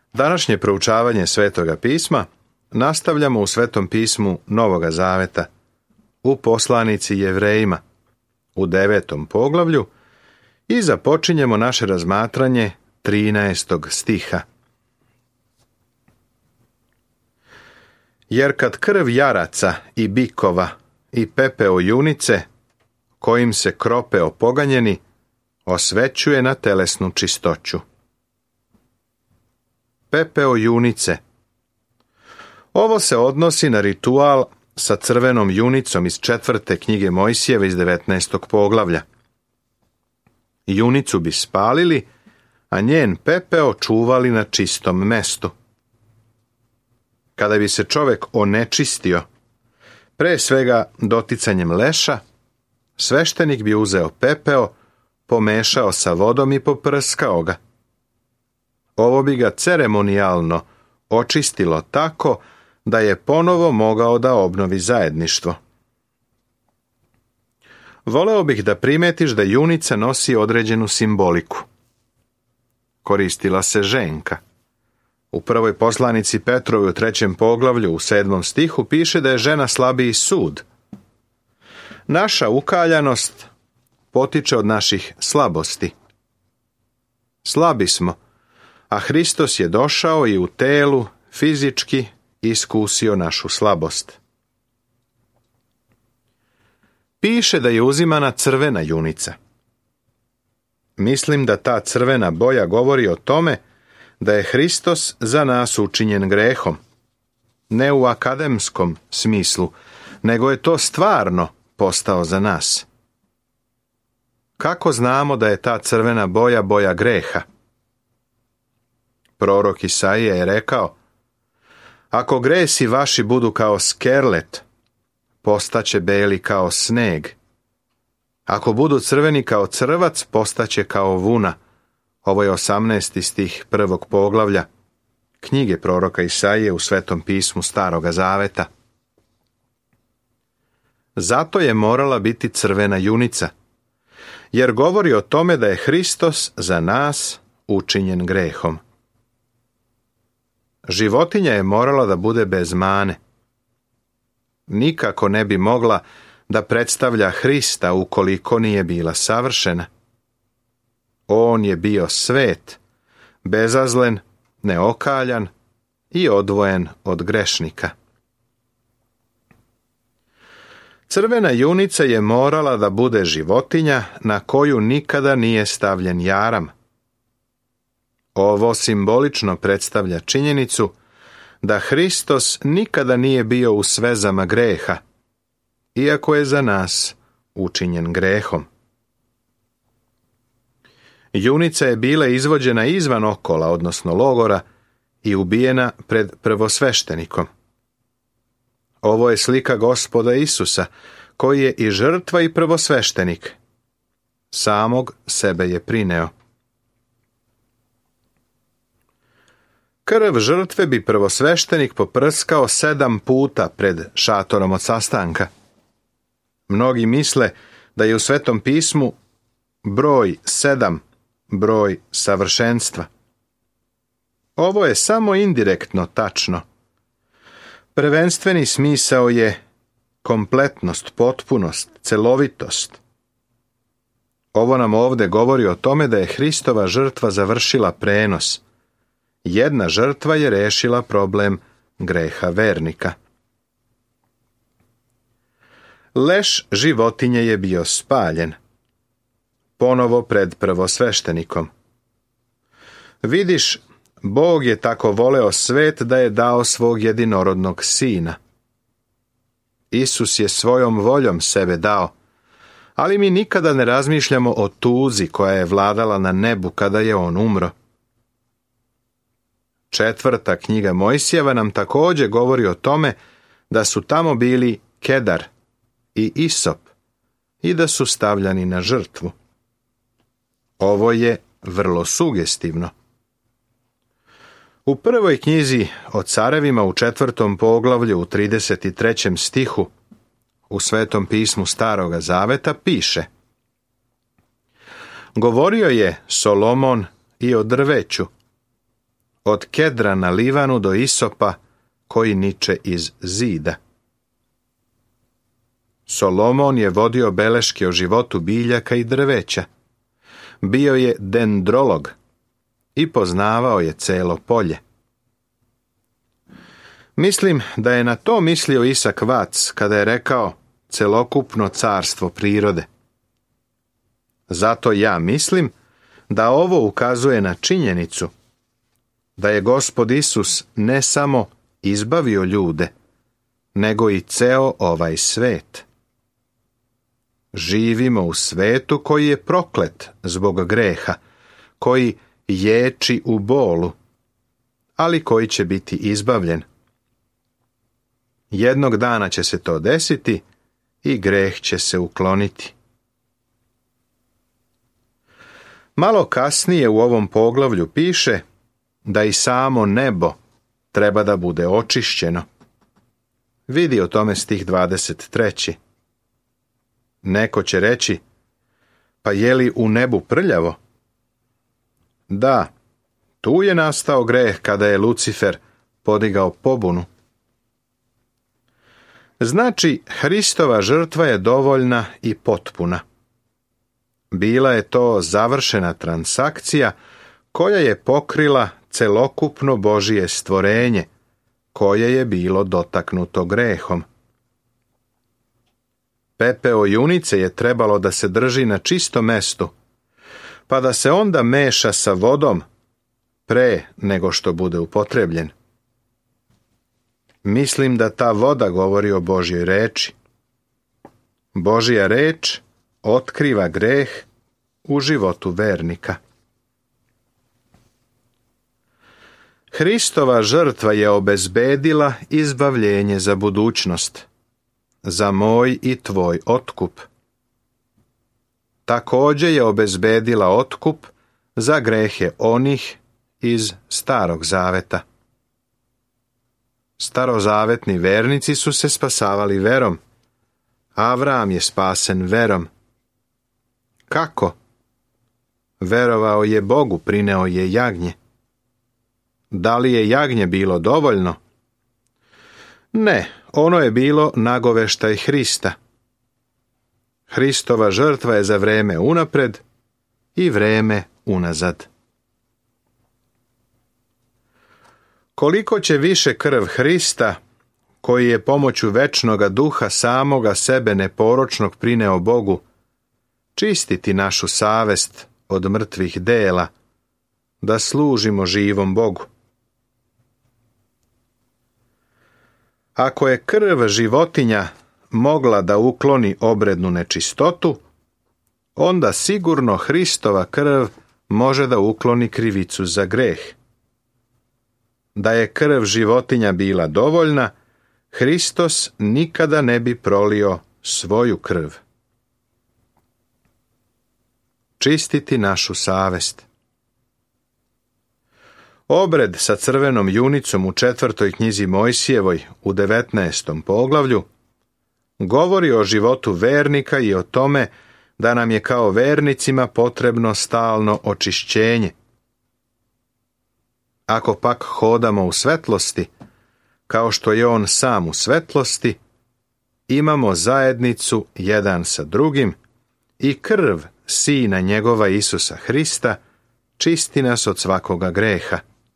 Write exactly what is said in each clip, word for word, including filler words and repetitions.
Današnje proučavanje Svetoga pisma nastavljamo u Svetom pismu Novoga Zaveta, u poslanici Jevrejima, u devetom poglavlju i započinjemo naše razmatranje trinaestog stiha. Jer kad krv jaraca i bikova i pepeo junice, kojim se krope opoganjeni, osvećuje na telesnu čistoću. Pepeo junice. Ovo se odnosi na ritual sa crvenom junicom iz četvrte knjige Mojsijeve iz devetnaestog poglavlja. Junicu bi spalili, a njen pepeo čuvali na čistom mestu. Kada bi se čovjek onečistio, pre svega doticanjem leša, sveštenik bi uzeo pepeo, pomešao sa vodom i poprskao ga. Ovo bi ga ceremonijalno očistilo tako da je ponovo mogao da obnovi zajedništvo. Voleo bih da primetiš da junica nosi određenu simboliku. Koristila se ženka. U prvoj poslanici Petrovoj u trećem poglavlju u sedmom stihu piše da je žena slabiji sud. Naša ukaljanost potiče od naših slabosti. Slabi smo, a Hristos je došao i u telu fizički iskusio našu slabost. Piše da je uzimana crvena junica. Mislim da ta crvena boja govori o tome da je Hristos za nas učinjen grehom. Ne u akademskom smislu, nego je to stvarno postao za nas. Kako znamo da je ta crvena boja boja greha? Prorok Isaija je rekao: ako gresi vaši budu kao skerlet, postaće beli kao sneg. Ako budu crveni kao crvac, postaće kao vuna. Ovo je osamnaesti stih prvog poglavlja knjige proroka Isaije u Svetom pismu Staroga Zaveta. Zato je morala biti crvena junica, jer govori o tome da je Hristos za nas učinjen grehom. Životinja je morala da bude bez mane. Nikako ne bi mogla da predstavlja Hrista ukoliko nije bila savršena. On je bio svet, bezazlen, neokaljan i odvojen od grešnika. Crvena junica je morala da bude životinja na koju nikada nije stavljen jaram. Ovo simbolično predstavlja činjenicu da Hristos nikada nije bio u svezama greha, iako je za nas učinjen grehom. Junica je bila izvođena izvan okola, odnosno logora, i ubijena pred prvosveštenikom. Ovo je slika Gospoda Isusa, koji je i žrtva i prvosveštenik. Samog sebe je prineo. Krv žrtve bi prvosveštenik poprskao sedam puta pred šatorom od sastanka. Mnogi misle da je u Svetom pismu broj sedam broj savršenstva. Ovo je samo indirektno tačno. Prvenstveni smisao je kompletnost, potpunost, celovitost. Ovo nam ovdje govori o tome da je Hristova žrtva završila prenos. Jedna žrtva je rešila problem greha vernika. Leš životinje je bio spaljen, ponovo pred prvosveštenikom. Vidiš, Bog je tako voleo svet da je dao svog jedinorodnog sina. Isus je svojom voljom sebe dao, ali mi nikada ne razmišljamo o tuzi koja je vladala na nebu kada je on umro. Četvrta knjiga Mojsijeva nam također govori o tome da su tamo bili kedar i isop i da su stavljani na žrtvu. Ovo je vrlo sugestivno. U prvoj knjizi o carevima u četvrtom poglavlju u trideset trećem stihu u Svetom pismu Staroga Zaveta piše: Govorio je Solomon i o drveću. od kedra na Livanu do isopa koji niče iz zida. Solomon je vodio beleške o životu biljaka i drveća. Bio je dendrolog i poznavao je celo polje. Mislim da je na to mislio Isak Vac kada je rekao celokupno carstvo prirode. Zato ja mislim da ovo ukazuje na činjenicu da je Gospod Isus ne samo izbavio ljude, nego i ceo ovaj svet. Živimo u svetu koji je proklet zbog greha, koji ječi u bolu, ali koji će biti izbavljen. Jednog dana će se to desiti i greh će se ukloniti. Malo kasnije u ovom poglavlju piše da i samo nebo treba da bude očišćeno. Vidi o tome stih dvadeset treći. Neko će reći, pa je li u nebu prljavo? Da, tu je nastao greh kada je Lucifer podigao pobunu. Znači, Hristova žrtva je dovoljna i potpuna. Bila je to završena transakcija koja je pokrila celokupno Božije stvorenje, koje je bilo dotaknuto grehom. Pepeo junice je trebalo da se drži na čistom mestu, pa da se onda meša sa vodom pre nego što bude upotrebljen. Mislim da ta voda govori o Božjoj reči. Božja reč otkriva greh u životu vernika. Hristova žrtva je obezbedila izbavljenje za budućnost, za moj i tvoj otkup. Također je obezbedila otkup za grehe onih iz Starog zaveta. Starozavetni vernici su se spasavali verom. Avram je spasen verom. Kako? Verovao je Bogu, prineo je jagnje. Da li je jagnje bilo dovoljno? Ne, ono je bilo nagoveštaj Hrista. Hristova žrtva je za vreme unapred i vreme unazad. Koliko će više krv Hrista, koji je pomoću večnoga duha samoga sebe neporočnog prineo Bogu, čistiti našu savest od mrtvih dela, da služimo živom Bogu. Ako je krv životinja mogla da ukloni obrednu nečistotu, onda sigurno Hristova krv može da ukloni krivicu za greh. Da je krv životinja bila dovoljna, Hristos nikada ne bi prolio svoju krv. Čistiti našu savest. Obred sa crvenom junicom u četvrtoj knjizi Mojsijevoj u devetnaestom poglavlju govori o životu vernika i o tome da nam je kao vernicima potrebno stalno očišćenje. Ako pak hodamo u svetlosti, kao što je on sam u svetlosti, imamo zajednicu jedan sa drugim i krv Sina njegova Isusa Hrista čisti nas od svakoga greha.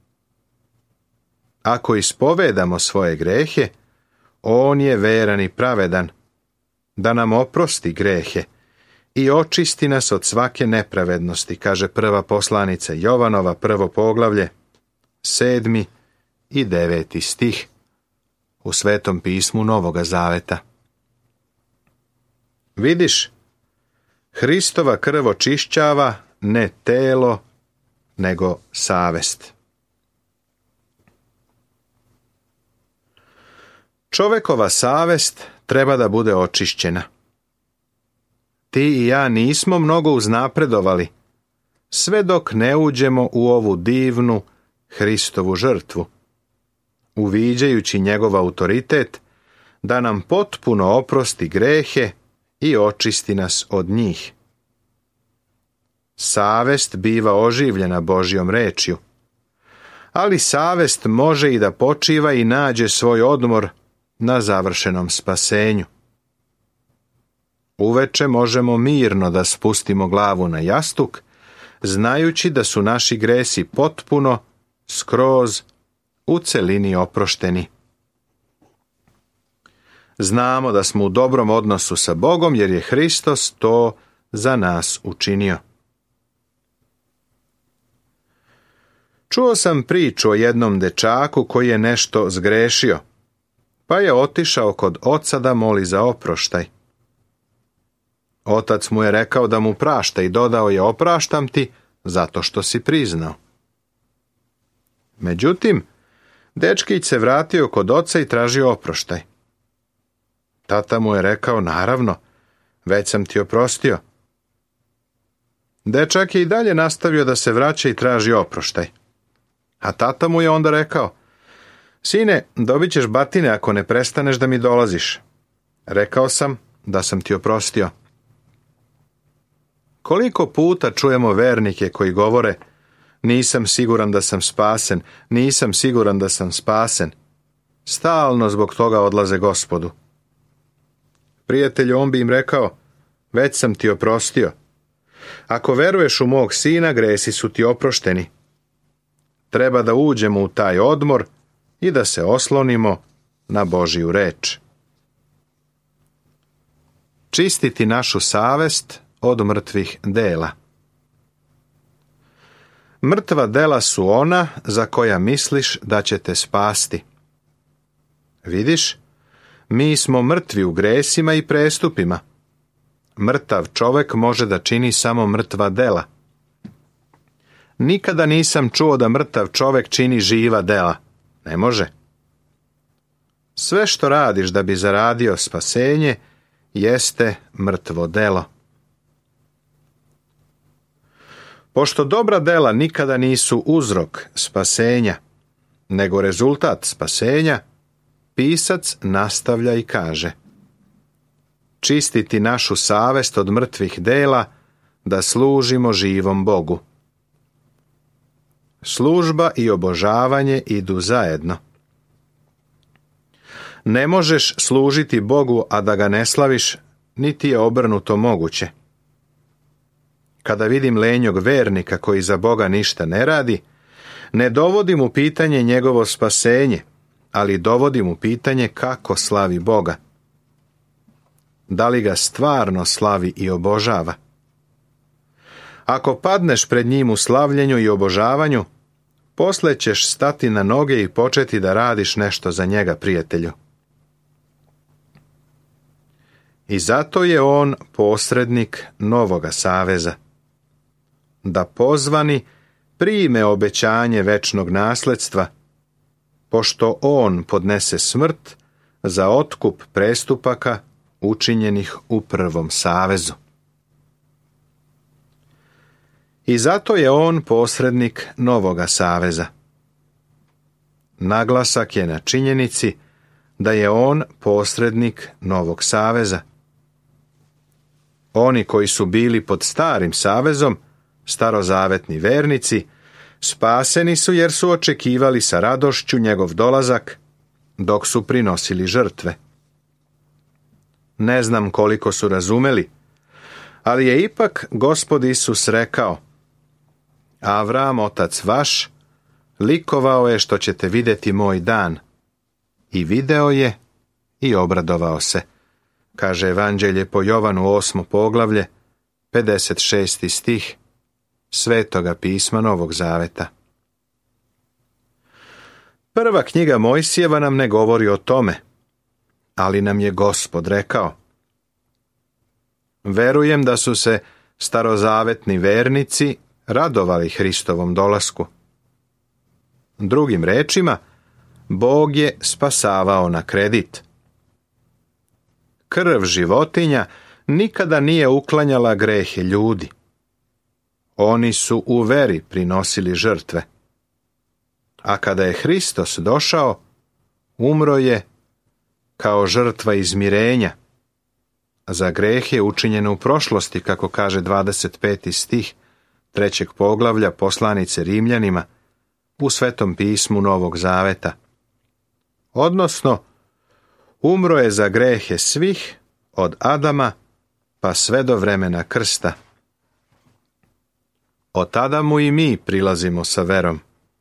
Ako ispovedamo svoje grehe, on je veran i pravedan, da nam oprosti grehe i očisti nas od svake nepravednosti, kaže prva poslanica Jovanova, prvo poglavlje, sedmi i deveti stih u Svetom pismu Novoga Zaveta. Vidiš, Hristova krv očišćava ne telo, nego savest. Čovekova savest treba da bude očišćena. Ti i ja nismo mnogo uznapredovali, sve dok ne uđemo u ovu divnu Hristovu žrtvu, uviđajući njegov autoritet da nam potpuno oprosti grehe i očisti nas od njih. Savest biva oživljena Božjom rečju, ali savest može i da počiva i nađe svoj odmor na završenom spasenju. Uveče možemo mirno da spustimo glavu na jastuk, znajući da su naši gresi potpuno, skroz, u celini oprošteni. Znamo da smo u dobrom odnosu sa Bogom jer je Hristos to za nas učinio. Čuo sam priču o jednom dečaku koji je nešto zgrešio, pa je otišao kod oca da moli za oproštaj. Otac mu je rekao da mu prašta i dodao je: opraštam ti zato što si priznao. Međutim, dečkić se vratio kod oca i tražio oproštaj. Tata mu je rekao: naravno, već sam ti oprostio. Dečak je i dalje nastavio da se vraća i traži oproštaj. A tata mu je onda rekao: sine, dobit ćeš batine ako ne prestaneš da mi dolaziš. Rekao sam da sam ti oprostio. Koliko puta čujemo vernike koji govore: nisam siguran da sam spasen, nisam siguran da sam spasen. Stalno zbog toga odlaze Gospodu. Prijatelju, on bi im rekao: već sam ti oprostio. Ako veruješ u mog sina, gresi su ti oprošteni. Treba da uđemo u taj odmor i da se oslonimo na Božiju reč. Čistiti našu savest od mrtvih dela. Mrtva dela su ona za koja misliš da će te spasti. Vidiš, mi smo mrtvi u gresima i prestupima. Mrtav čovek može da čini samo mrtva dela. Nikada nisam čuo da mrtav čovek čini živa dela. Ne može. Sve što radiš da bi zaradio spasenje jeste mrtvo delo. Pošto dobra dela nikada nisu uzrok spasenja, nego rezultat spasenja, pisac nastavlja i kaže: čistiti našu savest od mrtvih dela, da služimo živom Bogu. Služba i obožavanje idu zajedno. Ne možeš služiti Bogu, a da ga ne slaviš, niti je obrnuto moguće. Kada vidim lenjog vernika koji za Boga ništa ne radi, ne dovodim u pitanje njegovo spasenje, ali dovodim u pitanje kako slavi Boga. Da li ga stvarno slavi i obožava? Ako padneš pred njim u slavljenju i obožavanju, posle ćeš stati na noge i početi da radiš nešto za njega, prijatelju. I zato je on posrednik novoga saveza. Da pozvani prime obećanje večnog nasledstva, pošto on podnese smrt za otkup prestupaka učinjenih u prvom savezu. I zato je on posrednik novoga saveza. Naglasak je na činjenici da je on posrednik novog saveza. Oni koji su bili pod starim savezom, starozavetni vernici, spaseni su jer su očekivali sa radošću njegov dolazak dok su prinosili žrtve. Ne znam koliko su razumeli, ali je ipak Gospod Isus rekao: Avram, otac vaš, likovao je što ćete vidjeti moj dan. I video je i obradovao se, kaže Evanđelje po Jovanu osmo poglavlje, pedeset šesti stih Svetoga pisma Novog Zaveta. Prva knjiga Mojsijeva nam ne govori o tome, ali nam je Gospod rekao. Verujem da su se starozavetni vernici radovali Hristovom dolasku. Drugim rečima, Bog je spasavao na kredit. Krv životinja nikada nije uklanjala grehe ljudi. Oni su u veri prinosili žrtve. A kada je Hristos došao, umro je kao žrtva izmirenja za grehe učinjene u prošlosti, kako kaže dvadeset peti stih trećeg poglavlja poslanice Rimljanima, u Svetom pismu Novog Zaveta. Odnosno, umro je za grehe svih od Adama pa sve do vremena krsta. Od tada mu i mi prilazimo sa verom.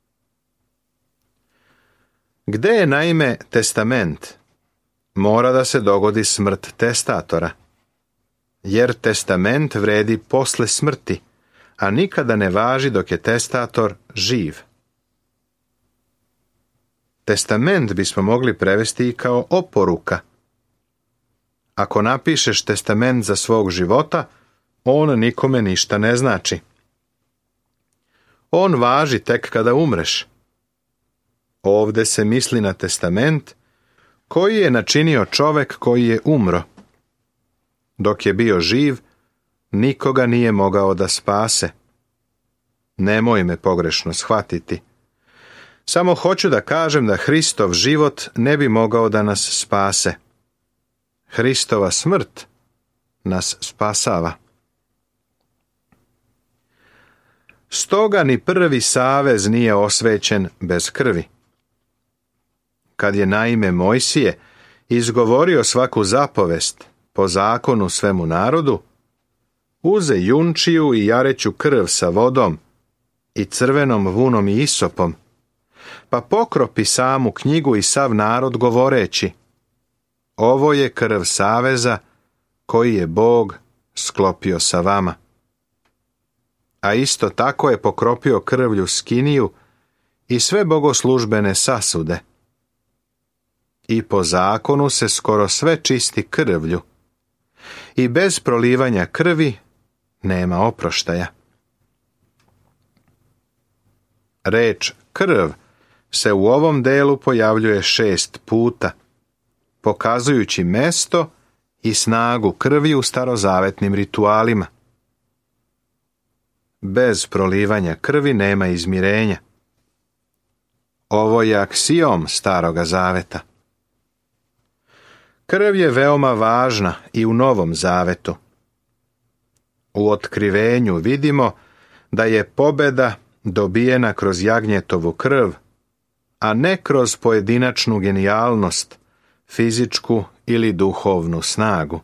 Gde je naime testament? Mora da se dogodi smrt testatora, jer testament vredi posle smrti, a nikada ne važi dok je testator živ. Testament bismo mogli prevesti i kao oporuka. Ako napišeš testament za svog života, on nikome ništa ne znači. On važi tek kada umreš. Ovde se misli na testament koji je načinio čovek koji je umro. Dok je bio živ, nikoga nije mogao da spase. Nemoj me pogrešno shvatiti. Samo hoću da kažem da Hristov život ne bi mogao da nas spase. Hristova smrt nas spasava. Stoga ni prvi savez nije osvećen bez krvi. Kad je naime Mojsije izgovorio svaku zapovest po zakonu svemu narodu, uze junčiju i jareću krv sa vodom i crvenom vunom i isopom, pa pokropi samu knjigu i sav narod govoreći: ovo je krv saveza koji je Bog sklopio sa vama. A isto tako je pokropio krvlju skiniju i sve bogoslužbene sasude. I po zakonu se skoro sve čisti krvlju, i bez prolivanja krvi nema oproštaja. Reč krv se u ovom delu pojavljuje šest puta, pokazujući mesto i snagu krvi u starozavetnim ritualima. Bez prolivanja krvi nema izmirenja. Ovo je aksiom Staroga Zaveta. Krv je veoma važna i u Novom Zavetu. U Otkrivenju vidimo da je pobeda dobijena kroz jagnjetovu krv, a ne kroz pojedinačnu genijalnost, fizičku ili duhovnu snagu.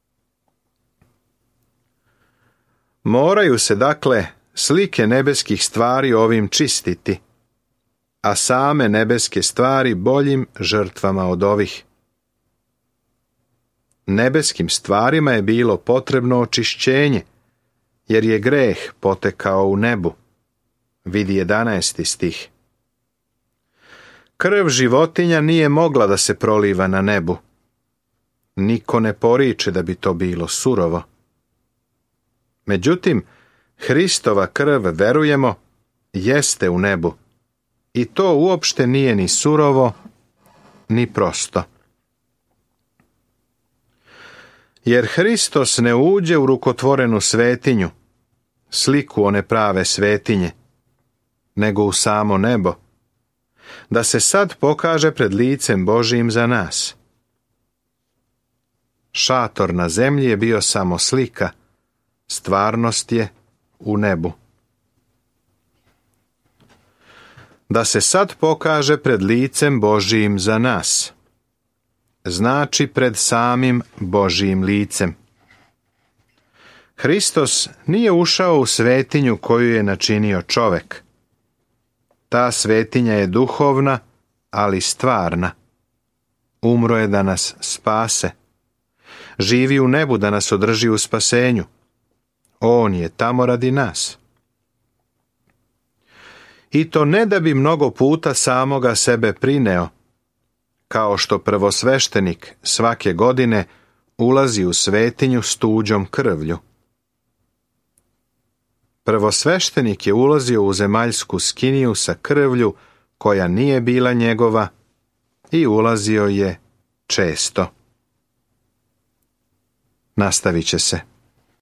Moraju se dakle slike nebeskih stvari ovim čistiti, a same nebeske stvari boljim žrtvama od ovih. Nebeskim stvarima je bilo potrebno očišćenje, jer je greh potekao u nebu. Vidi jedanaesti stih. Krv životinja nije mogla da se proliva na nebu. Niko ne poriče da bi to bilo surovo. Međutim, Hristova krv, verujemo, jeste u nebu. I to uopšte nije ni surovo, ni prosto. Jer Hristos ne uđe u rukotvorenu svetinju, sliku one prave svetinje, nego u samo nebo, da se sad pokaže pred licem Božijim za nas. Šator na zemlji je bio samo slika, stvarnost je u nebu. Da se sad pokaže pred licem Božijim za nas, znači pred samim Božijim licem. Hristos nije ušao u svetinju koju je načinio čovek. Ta svetinja je duhovna, ali stvarna. Umro je da nas spase. Živi u nebu da nas održi u spasenju. On je tamo radi nas. I to ne da bi mnogo puta samoga sebe prineo, kao što prvosveštenik svake godine ulazi u svetinju s tuđom krvlju. Prvosveštenik je ulazio u zemaljsku skiniju sa krvlju koja nije bila njegova i ulazio je često. Nastavit će se.